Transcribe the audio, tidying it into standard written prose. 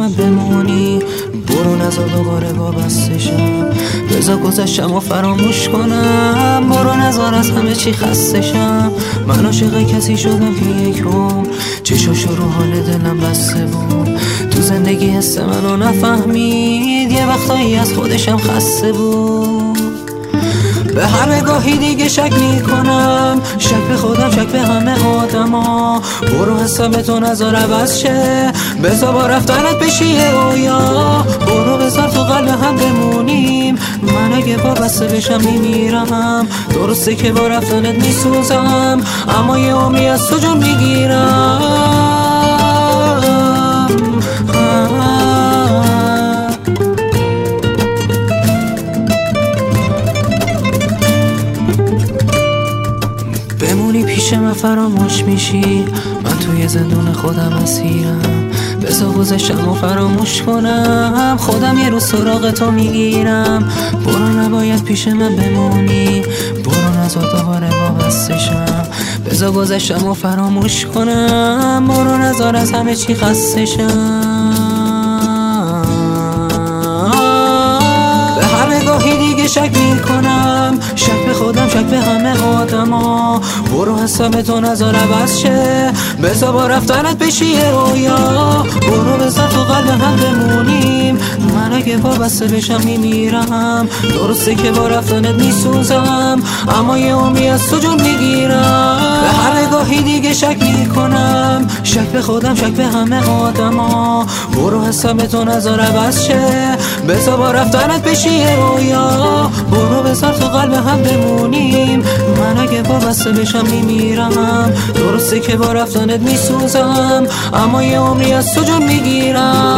من بمونی، برو نذار دوباره وابستشم، بذار گذشتم و فراموش کنم، برو نذار از همه چی خستشم. من عاشق کسی شدم که یک عمر چشاش رو حال دلم بسته بود، تو زندگی حس منو نفهمید، یه وقتایی از خودشم خسته بود. به همه گاهی دیگه شک میکنم، شک به خودم، شک به همه آدما، برو حساب تو نذار عوض شه، بذار با رفتنت بشی رویا، برو بذار تو قلب هم بمونیم، من اگه وابسته بشم میمیرم، درسته که با رفتنت میسوزم، اما یه عمری از تو جون میگیرم. بمونی پیش من فراموش میشی، من توی زندون خودم اسیرم، بذار گذشتم و فراموش کنم، خودم یه روز سراغ تو میگیرم، برو نباید پیش من بمونی، برو نذار دوباره وابستشم، بذار گذشتم و فراموش کنم، برو نذار از همه چی خستشم. به همه گاهی دیگه شک میکنم، شک به خودم، شک به همه آدما، برو حساب تو نذار عوض شه، بذار با رفتنت بشی رویا، برو بذار تو قلب هم بمونیم، من اگه وابسته بشم میمیرم، درسته که با رفتنت میسوزم، اما یه عمری از تو جون میگیرم. به همه گاهی دیگه شک میکنم، شک به خودم، شک به همه آدما، برو حساب تو نذار عوض شه، بذار با رفتنت بشی رویا، برو بذار تو قلب هم بمونیم، من اگه وابسته بشم میمیرم، درسته که با رفتنت میسوزم، اما یه عمری از تو جون میگیرم.